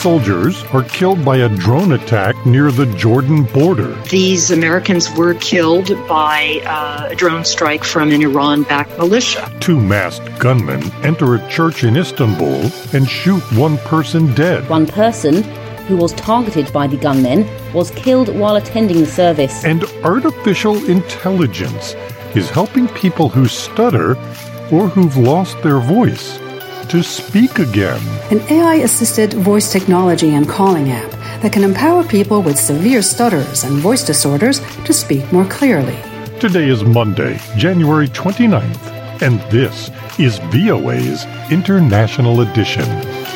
soldiers are killed by a drone attack near the Jordan border. These Americans were killed by a drone strike from an Iran-backed militia. 2 masked gunmen enter a church in Istanbul and shoot 1 person dead. 1 person who was targeted by the gunmen was killed while attending the service. And artificial intelligence is helping people who stutter or who've lost their voice to speak again. An AI-assisted voice technology and calling app that can empower people with severe stutters and voice disorders to speak more clearly. Today is Monday, January 29th, and this is VOA's International Edition.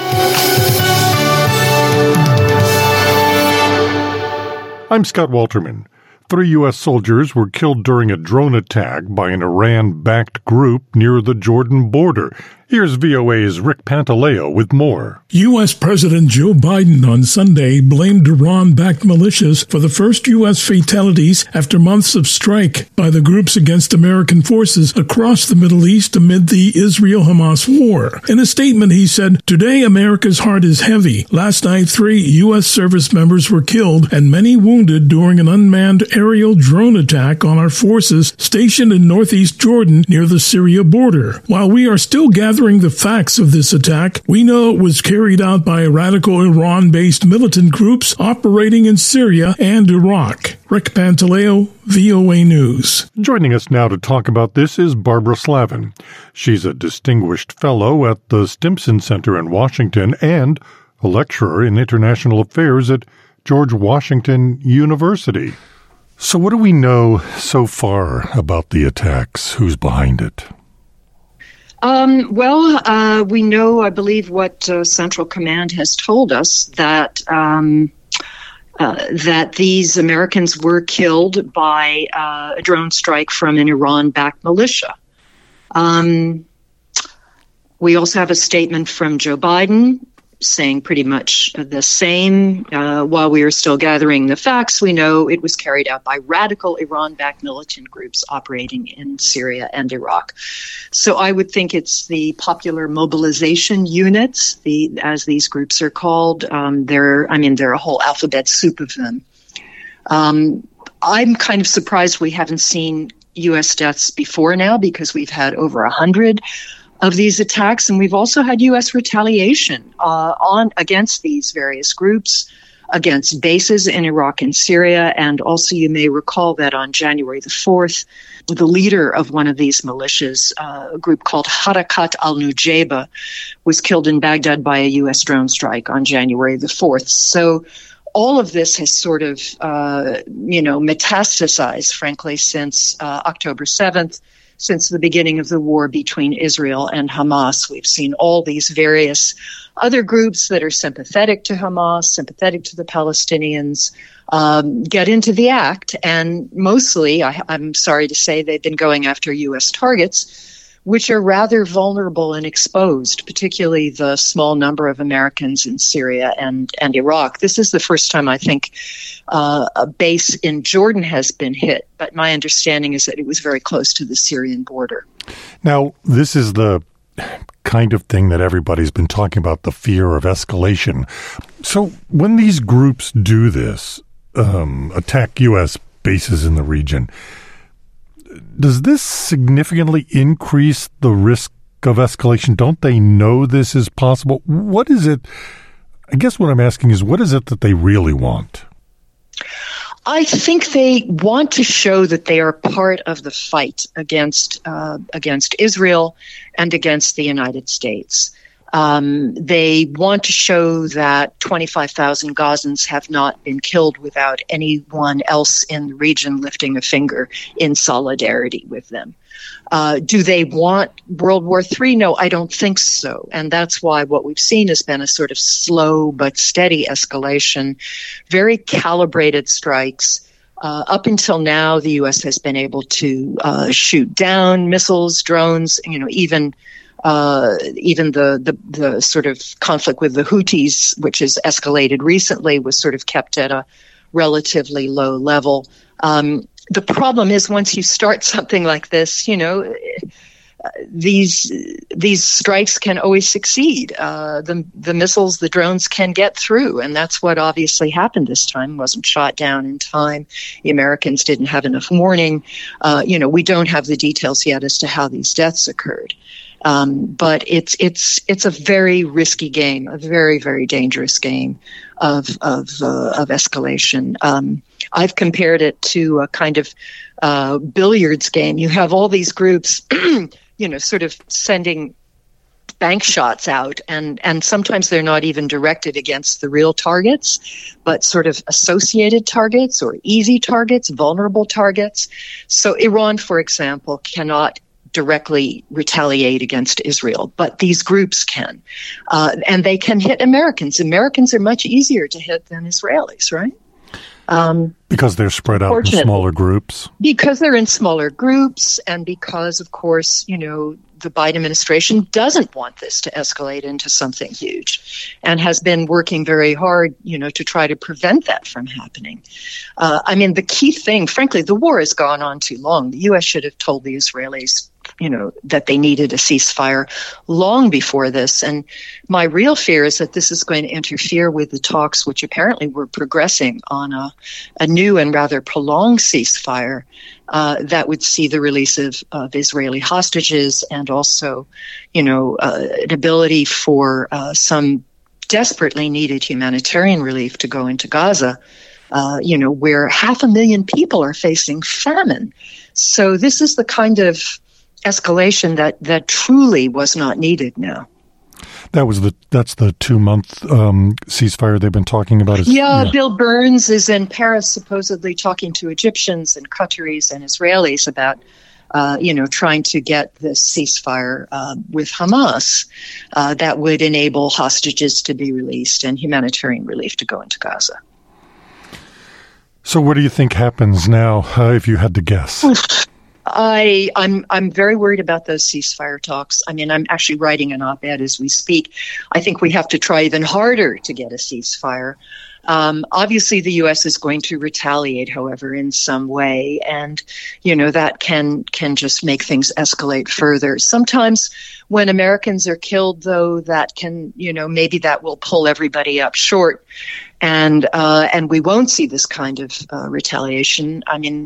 I'm Scott Walterman. 3 U.S. soldiers were killed during a drone attack by an Iran-backed group near the Jordan border. Here's VOA's Rick Pantaleo with more. U.S. President Joe Biden on Sunday blamed Iran-backed militias for the first U.S. fatalities after months of strike by the groups against American forces across the Middle East amid the Israel-Hamas war. In a statement, he said, "Today, America's heart is heavy. Last night, 3 U.S. service members were killed and many wounded during an unmanned aerial drone attack on our forces stationed in northeast Jordan near the Syria border. While we are still gathering the facts of this attack, we know it was carried out by radical Iran-based militant groups operating in Syria and Iraq." Rick Pantaleo, VOA News. Joining us now to talk about this is Barbara Slavin. She's a distinguished fellow at the Stimson Center in Washington and a lecturer in international affairs at George Washington University. So what do we know so far about the attacks? Who's behind it? We know, I believe, what Central Command has told us, that that these Americans were killed by a drone strike from an Iran-backed militia. We also have a statement from Joe Biden saying pretty much the same. While we are still gathering the facts, we know it was carried out by radical Iran-backed militant groups operating in Syria and Iraq. So I would think it's the popular mobilization units, as these groups are called. There are a whole alphabet soup of them. I'm kind of surprised we haven't seen U.S. deaths before now, because we've had over 100 of these attacks, and we've also had U.S. retaliation against these various groups, against bases in Iraq and Syria. And also, you may recall that on January the 4th, the leader of one of these militias, a group called Harakat al-Nujayba, was killed in Baghdad by a U.S. drone strike on January the 4th. So all of this has sort of, metastasized, frankly, since October 7th. Since the beginning of the war between Israel and Hamas, we've seen all these various other groups that are sympathetic to Hamas, sympathetic to the Palestinians, get into the act. And mostly, I'm sorry to say, they've been going after U.S. targets, which are rather vulnerable and exposed, particularly the small number of Americans in Syria and Iraq. This is the first time, I think, a base in Jordan has been hit, but my understanding is that it was very close to the Syrian border. Now, this is the kind of thing that everybody's been talking about, the fear of escalation. So when these groups do this, attack U.S. bases in the region, does this significantly increase the risk of escalation? Don't they know this is possible? What is it? I guess what I'm asking is, what is it that they really want? I think they want to show that they are part of the fight against Israel and against the United States. They want to show that 25,000 Gazans have not been killed without anyone else in the region lifting a finger in solidarity with them. Do they want World War III? No, I don't think so. And that's why what we've seen has been a sort of slow but steady escalation, very calibrated strikes. Up until now, the U.S. has been able to shoot down missiles, drones, even the sort of conflict with the Houthis, which has escalated recently, was sort of kept at a relatively low level. The problem is, once you start something like this, these strikes can always succeed. The missiles, the drones can get through, and that's what obviously happened this time. Wasn't shot down in time. The Americans didn't have enough warning. We don't have the details yet as to how these deaths occurred. But it's a very risky game, a very, very dangerous game of escalation. I've compared it to a kind of billiards game. You have all these groups, sort of sending bank shots out, and sometimes they're not even directed against the real targets, but sort of associated targets or easy targets, vulnerable targets. So Iran, for example, cannot directly retaliate against Israel, but these groups can. And they can hit Americans. Americans are much easier to hit than Israelis, right? Because they're spread out in smaller groups. Because they're in smaller groups, and because, of course, the Biden administration doesn't want this to escalate into something huge, and has been working very hard, to try to prevent that from happening. The key thing, frankly, the war has gone on too long. The U.S. should have told the Israelis, that they needed a ceasefire long before this. And my real fear is that this is going to interfere with the talks, which apparently were progressing on a new and rather prolonged ceasefire that would see the release of Israeli hostages, and also, an ability for some desperately needed humanitarian relief to go into Gaza, where 500,000 people are facing famine. So this is the kind of escalation that truly was not needed now. That's the 2-month ceasefire they've been talking about. Bill Burns is in Paris supposedly talking to Egyptians and Qataris and Israelis about trying to get this ceasefire with Hamas that would enable hostages to be released and humanitarian relief to go into Gaza. So what do you think happens now, if you had to guess? I'm very worried about those ceasefire talks. I'm actually writing an op-ed as we speak. I think we have to try even harder to get a ceasefire. Obviously, the U.S. is going to retaliate, however, in some way, and that can just make things escalate further. Sometimes, when Americans are killed, though, that can maybe that will pull everybody up short, and we won't see this kind of retaliation.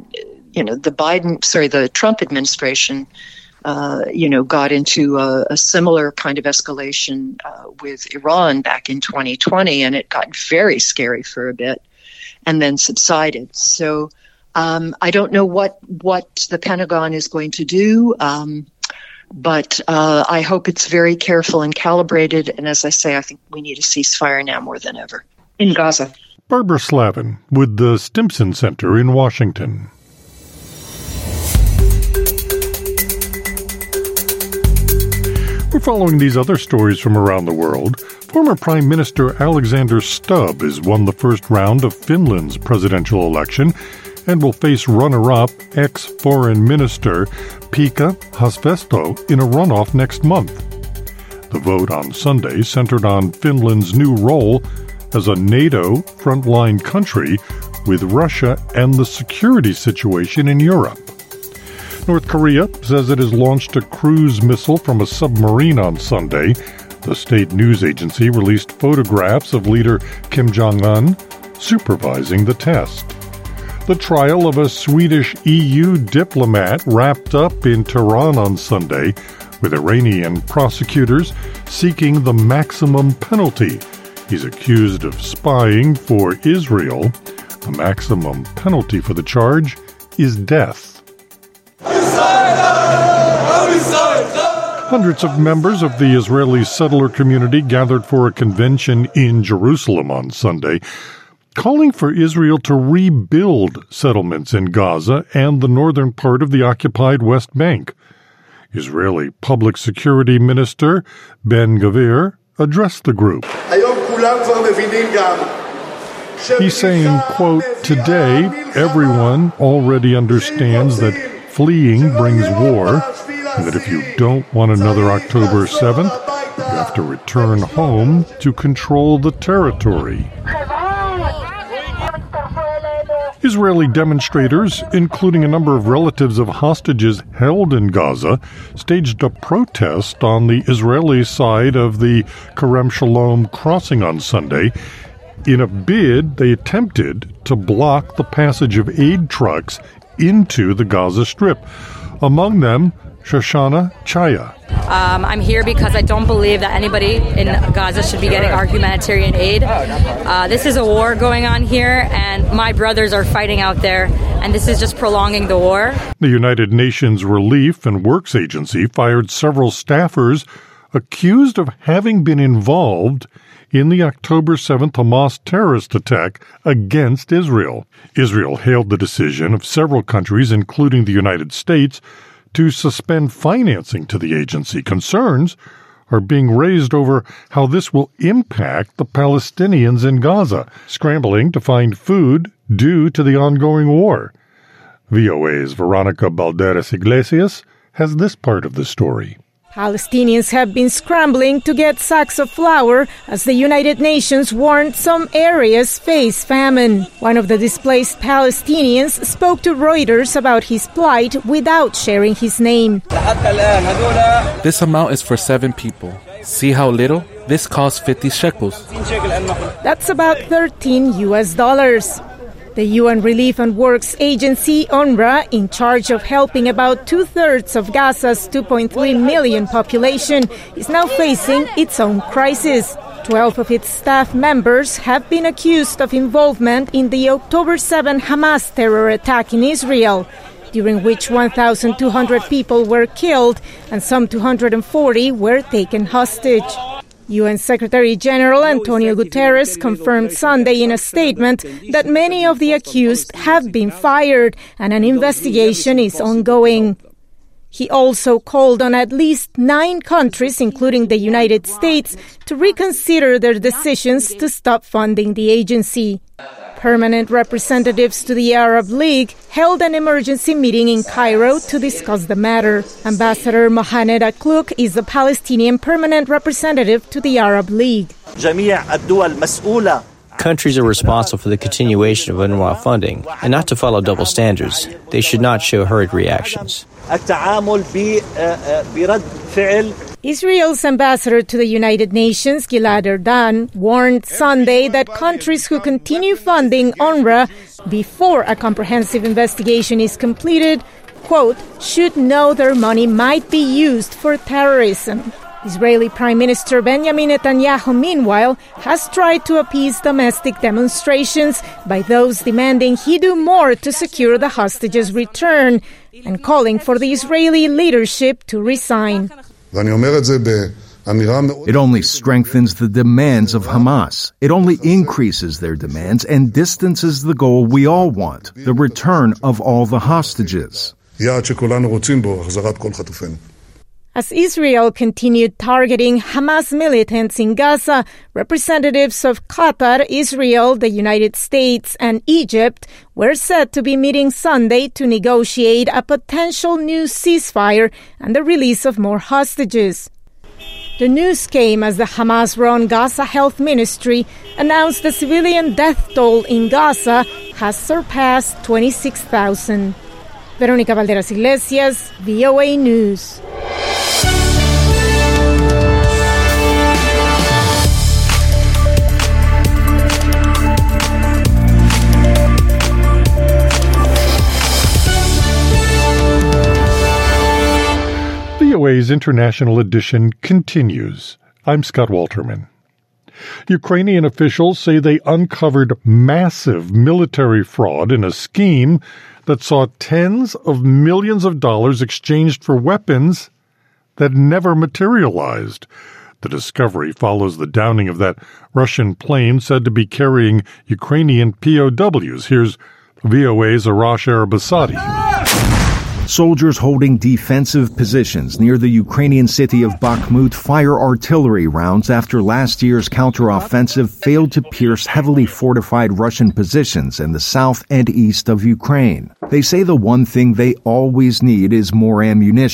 The Trump administration, got into a similar kind of escalation with Iran back in 2020, and it got very scary for a bit and then subsided. So I don't know what the Pentagon is going to do, but I hope it's very careful and calibrated. And as I say, I think we need a ceasefire now more than ever in Gaza. Barbara Slavin with the Stimson Center in Washington. We're following these other stories from around the world. Former Prime Minister Alexander Stubb has won the first round of Finland's presidential election and will face runner-up ex-Foreign Minister Pekka Haavisto in a runoff next month. The vote on Sunday centered on Finland's new role as a NATO frontline country with Russia and the security situation in Europe. North Korea says it has launched a cruise missile from a submarine on Sunday. The state news agency released photographs of leader Kim Jong-un supervising the test. The trial of a Swedish EU diplomat wrapped up in Tehran on Sunday, with Iranian prosecutors seeking the maximum penalty. He's accused of spying for Israel. The maximum penalty for the charge is death. Hundreds of members of the Israeli settler community gathered for a convention in Jerusalem on Sunday, calling for Israel to rebuild settlements in Gaza and the northern part of the occupied West Bank. Israeli Public Security Minister Ben-Gvir addressed the group. He's saying, quote, "Today, everyone already understands that fleeing brings war, and that if you don't want another October 7th, you have to return home to control the territory." Israeli demonstrators, including a number of relatives of hostages held in Gaza, staged a protest on the Israeli side of the Kerem Shalom crossing on Sunday. In a bid, they attempted to block the passage of aid trucks into the Gaza Strip. Among them, Shoshana Chaya. I'm here because I don't believe that anybody in Gaza should be getting our humanitarian aid. This is a war going on here, and my brothers are fighting out there, and this is just prolonging the war. The United Nations Relief and Works Agency fired several staffers accused of having been involved in the October 7th Hamas terrorist attack against Israel. Israel hailed the decision of several countries, including the United States, to suspend financing to the agency. Concerns are being raised over how this will impact the Palestinians in Gaza, scrambling to find food due to the ongoing war. VOA's Veronica Balderas Iglesias has this part of the story. Palestinians have been scrambling to get sacks of flour as the United Nations warned some areas face famine. One of the displaced Palestinians spoke to Reuters about his plight without sharing his name. This amount is for 7 people. See how little? This costs 50 shekels. That's about $13. The UN Relief and Works Agency, UNRWA, in charge of helping about 2/3 of Gaza's 2.3 million population, is now facing its own crisis. 12 of its staff members have been accused of involvement in the October 7 Hamas terror attack in Israel, during which 1,200 people were killed and some 240 were taken hostage. UN Secretary General Antonio Guterres confirmed Sunday in a statement that many of the accused have been fired and an investigation is ongoing. He also called on at least 9 countries, including the United States, to reconsider their decisions to stop funding the agency. Permanent representatives to the Arab League held an emergency meeting in Cairo to discuss the matter. Ambassador Mohamed Aklouk is the Palestinian permanent representative to the Arab League. Countries are responsible for the continuation of UNRWA funding, and not to follow double standards. They should not show hurried reactions. Israel's ambassador to the United Nations, Gilad Erdan, warned Sunday that countries who continue funding UNRWA before a comprehensive investigation is completed, quote, should know their money might be used for terrorism. Israeli Prime Minister Benjamin Netanyahu, meanwhile, has tried to appease domestic demonstrations by those demanding he do more to secure the hostages' return and calling for the Israeli leadership to resign. It only strengthens the demands of Hamas. It only increases their demands and distances the goal we all want, the return of all the hostages. As Israel continued targeting Hamas militants in Gaza, representatives of Qatar, Israel, the United States, and Egypt were said to be meeting Sunday to negotiate a potential new ceasefire and the release of more hostages. The news came as the Hamas-run Gaza Health Ministry announced the civilian death toll in Gaza has surpassed 26,000. Veronica Balderas Iglesias, VOA News. VOA's International Edition continues. I'm Scott Walterman. Ukrainian officials say they uncovered massive military fraud in a scheme that saw tens of millions of dollars exchanged for weapons that never materialized. The discovery follows the downing of that Russian plane said to be carrying Ukrainian POWs. Here's VOA's Arash Arabasadi. Soldiers holding defensive positions near the Ukrainian city of Bakhmut fire artillery rounds after last year's counteroffensive failed to pierce heavily fortified Russian positions in the south and east of Ukraine. They say the one thing they always need is more ammunition.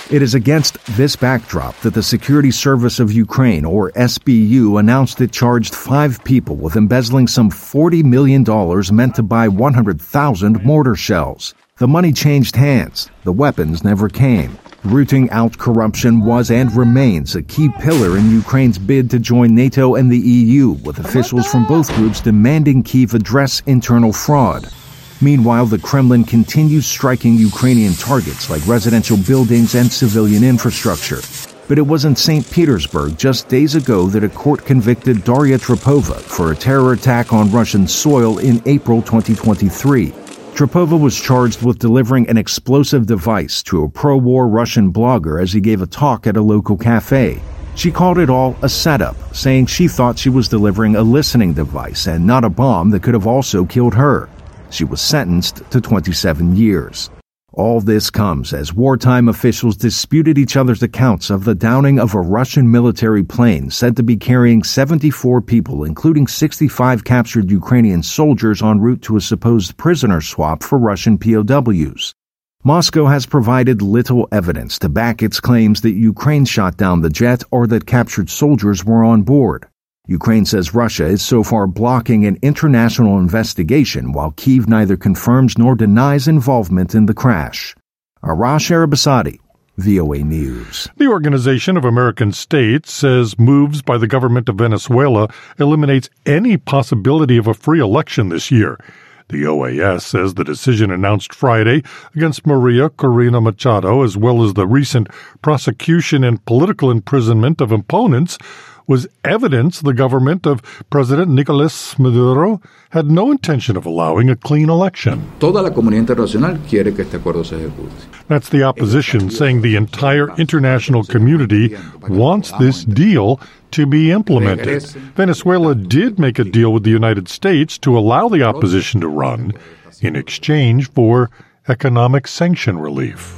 It is against this backdrop that the Security Service of Ukraine, or SBU, announced it charged 5 people with embezzling some $40 million meant to buy 100,000 mortar shells. The money changed hands. The weapons never came. Rooting out corruption was and remains a key pillar in Ukraine's bid to join NATO and the EU, with officials from both groups demanding Kyiv address internal fraud. Meanwhile, the Kremlin continues striking Ukrainian targets like residential buildings and civilian infrastructure. But it was in St. Petersburg just days ago that a court convicted Daria Trepova for a terror attack on Russian soil in April 2023. Trepova was charged with delivering an explosive device to a pro-war Russian blogger as he gave a talk at a local cafe. She called it all a setup, saying she thought she was delivering a listening device and not a bomb that could have also killed her. She was sentenced to 27 years. All this comes as wartime officials disputed each other's accounts of the downing of a Russian military plane said to be carrying 74 people, including 65 captured Ukrainian soldiers en route to a supposed prisoner swap for Russian POWs. Moscow has provided little evidence to back its claims that Ukraine shot down the jet or that captured soldiers were on board. Ukraine says Russia is so far blocking an international investigation, while Kyiv neither confirms nor denies involvement in the crash. Arash Arabasadi, VOA News. The Organization of American States says moves by the government of Venezuela eliminates any possibility of a free election this year. The OAS says the decision announced Friday against Maria Corina Machado, as well as the recent prosecution and political imprisonment of opponents, was evidence the government of President Nicolás Maduro had no intention of allowing a clean election. Toda la comunidad internacional quiere que este acuerdo se ejecute. That's the opposition saying the entire international community wants this deal to be implemented. Venezuela did make a deal with the United States to allow the opposition to run in exchange for economic sanction relief.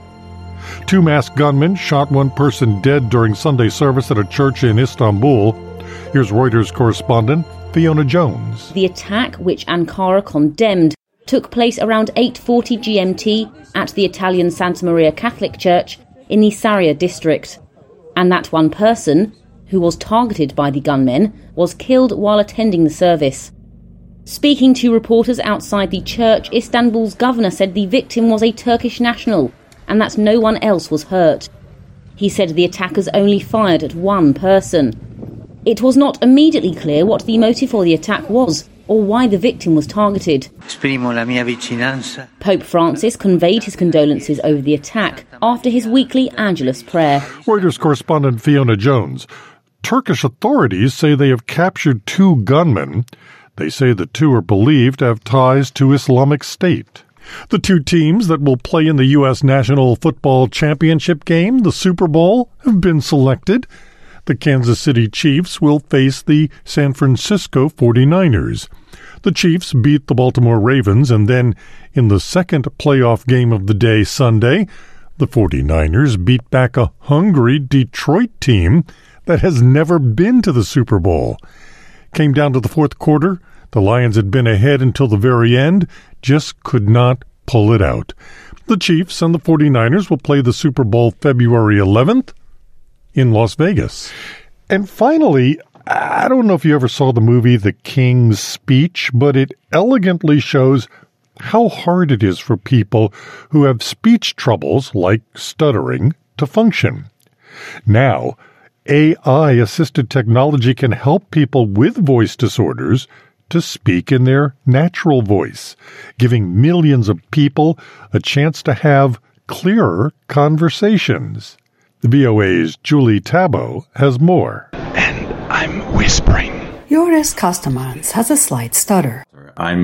2 masked gunmen shot 1 person dead during Sunday service at a church in Istanbul. Here's Reuters correspondent Fiona Jones. The attack, which Ankara condemned, took place around 8:40 GMT at the Italian Santa Maria Catholic Church in the Saria district. And that one person, who was targeted by the gunmen, was killed while attending the service. Speaking to reporters outside the church, Istanbul's governor said the victim was a Turkish national and that no one else was hurt. He said the attackers only fired at 1 person. It was not immediately clear what the motive for the attack was or why the victim was targeted. Pope Francis conveyed his condolences over the attack after his weekly Angelus prayer. Reuters correspondent Fiona Jones. Turkish authorities say they have captured 2 gunmen. They say the 2 are believed to have ties to Islamic State. The 2 teams that will play in the U.S. National Football Championship game, the Super Bowl, have been selected. The Kansas City Chiefs will face the San Francisco 49ers. The Chiefs beat the Baltimore Ravens, and then in the second playoff game of the day Sunday, the 49ers beat back a hungry Detroit team that has never been to the Super Bowl. Came down to the fourth quarter. The Lions had been ahead until the very end, just could not pull it out. The Chiefs and the 49ers will play the Super Bowl February 11th in Las Vegas. And finally, I don't know if you ever saw the movie The King's Speech, but it elegantly shows how hard it is for people who have speech troubles, like stuttering, to function. Now, AI-assisted technology can help people with voice disorders to speak in their natural voice, giving millions of people a chance to have clearer conversations. The VOA's Julie Tabo has more. And I'm whispering. Joris Kastamans has a slight stutter. I'm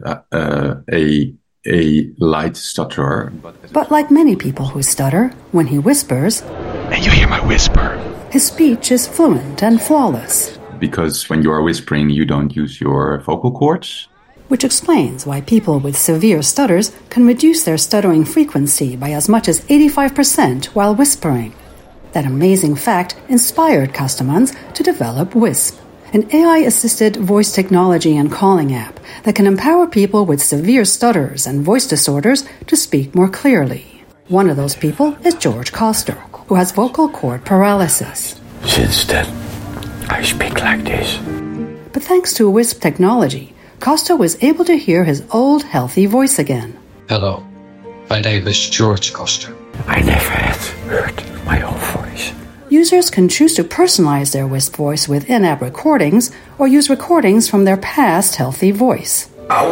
a light stutterer. But like many people who stutter, when he whispers, and you hear my whisper, his speech is fluent and flawless. Because when you are whispering, you don't use your vocal cords. Which explains why people with severe stutters can reduce their stuttering frequency by as much as 85% while whispering. That amazing fact inspired Kastamans to develop Wisp, an AI-assisted voice technology and calling app that can empower people with severe stutters and voice disorders to speak more clearly. One of those people is George Koster, who has vocal cord paralysis. Since then, I speak like this. But thanks to WISP technology, Koster was able to hear his old, healthy voice again. Hello, my name is George Koster. I never had heard my own voice. Users can choose to personalize their WISP voice with in-app recordings or use recordings from their past healthy voice.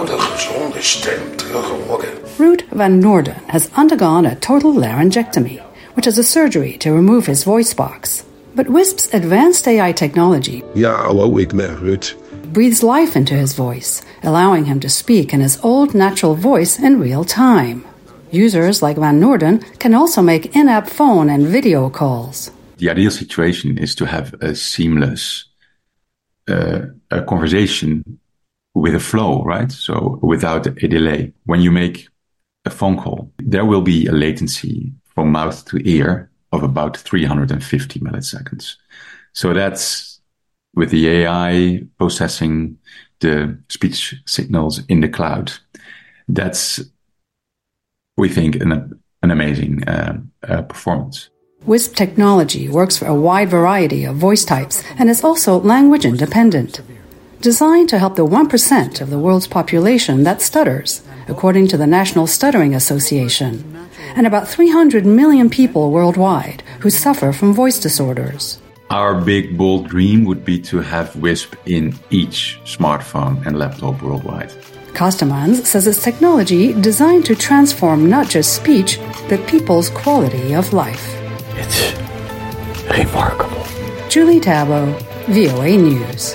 Ruud van Noorden has undergone a total laryngectomy, which is a surgery to remove his voice box. But WISP's advanced AI technology breathes life into his voice, allowing him to speak in his old natural voice in real time. Users like Van Noorden can also make in-app phone and video calls. The ideal situation is to have a seamless a conversation with a flow, right? So without a delay. When you make a phone call, there will be a latency from mouth to ear of about 350 milliseconds. So that's with the AI processing the speech signals in the cloud. That's, we think, an amazing performance. WISP technology works for a wide variety of voice types and is also language independent. Designed to help the 1% of the world's population that stutters, according to the National Stuttering Association, and about 300 million people worldwide who suffer from voice disorders. Our big, bold dream would be to have WISP in each smartphone and laptop worldwide. Kostermans says it's technology designed to transform not just speech, but people's quality of life. It's remarkable. Julie Tabo, VOA News.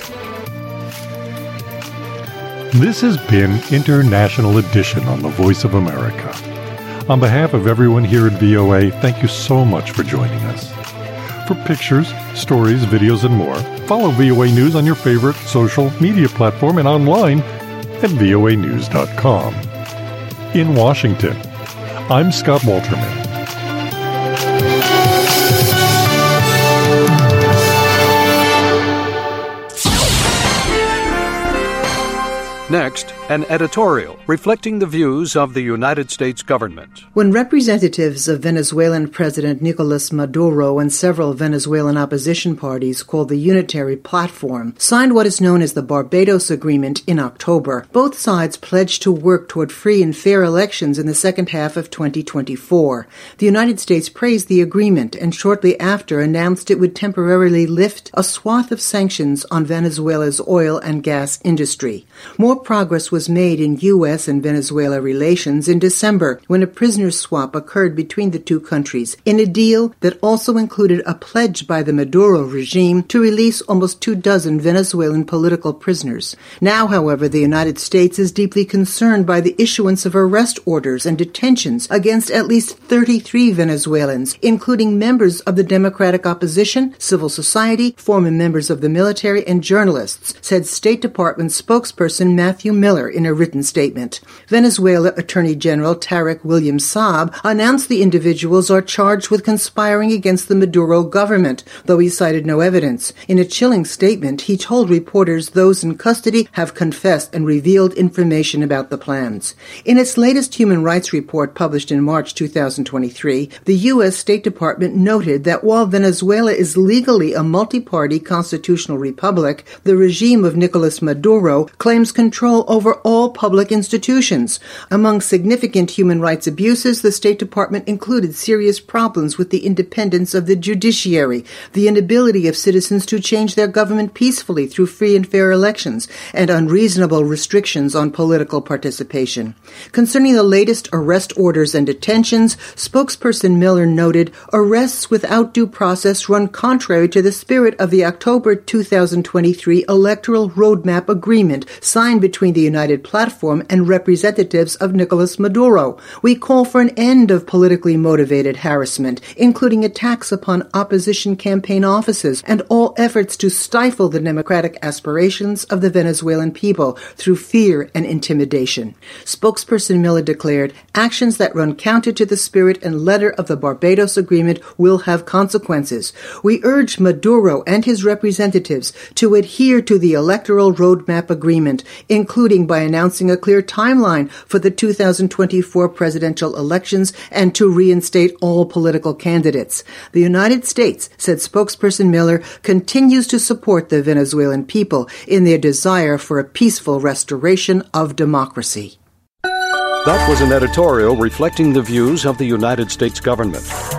This has been International Edition on The Voice of America. On behalf of everyone here at VOA, thank you so much for joining us. For pictures, stories, videos, and more, follow VOA News on your favorite social media platform and online at voanews.com. In Washington, I'm Scott Walterman. Next, an editorial reflecting the views of the United States government. When representatives of Venezuelan President Nicolas Maduro and several Venezuelan opposition parties called the Unitary Platform signed what is known as the Barbados Agreement in October, both sides pledged to work toward free and fair elections in the second half of 2024. The United States praised the agreement and shortly after announced it would temporarily lift a swath of sanctions on Venezuela's oil and gas industry. More progress was made in U.S. and Venezuela relations in December when a prisoner swap occurred between the two countries in a deal that also included a pledge by the Maduro regime to release almost 24 Venezuelan political prisoners. Now, however, the United States is deeply concerned by the issuance of arrest orders and detentions against at least 33 Venezuelans, including members of the democratic opposition, civil society, former members of the military, and journalists, said State Department spokesperson Matthew Miller in a written statement. Venezuela Attorney General Tarek William Saab announced the individuals are charged with conspiring against the Maduro government, though he cited no evidence. In a chilling statement, he told reporters those in custody have confessed and revealed information about the plans. In its latest human rights report published in March 2023, the U.S. State Department noted that while Venezuela is legally a multi-party constitutional republic, the regime of Nicolas Maduro claims control over all public institutions. Among significant human rights abuses, the State Department included serious problems with the independence of the judiciary, the inability of citizens to change their government peacefully through free and fair elections, and unreasonable restrictions on political participation. Concerning the latest arrest orders and detentions, spokesperson Miller noted, arrests without due process run contrary to the spirit of the October 2023 Electoral Roadmap Agreement signed between the United Platform and representatives of Nicolas Maduro. We call for an end of politically motivated harassment, including attacks upon opposition campaign offices and all efforts to stifle the democratic aspirations of the Venezuelan people through fear and intimidation. Spokesperson Miller declared, actions that run counter to the spirit and letter of the Barbados Agreement will have consequences. We urge Maduro and his representatives to adhere to the Electoral Roadmap Agreement, including including by announcing a clear timeline for the 2024 presidential elections and to reinstate all political candidates. The United States, said spokesperson Miller, continues to support the Venezuelan people in their desire for a peaceful restoration of democracy. That was an editorial reflecting the views of the United States government.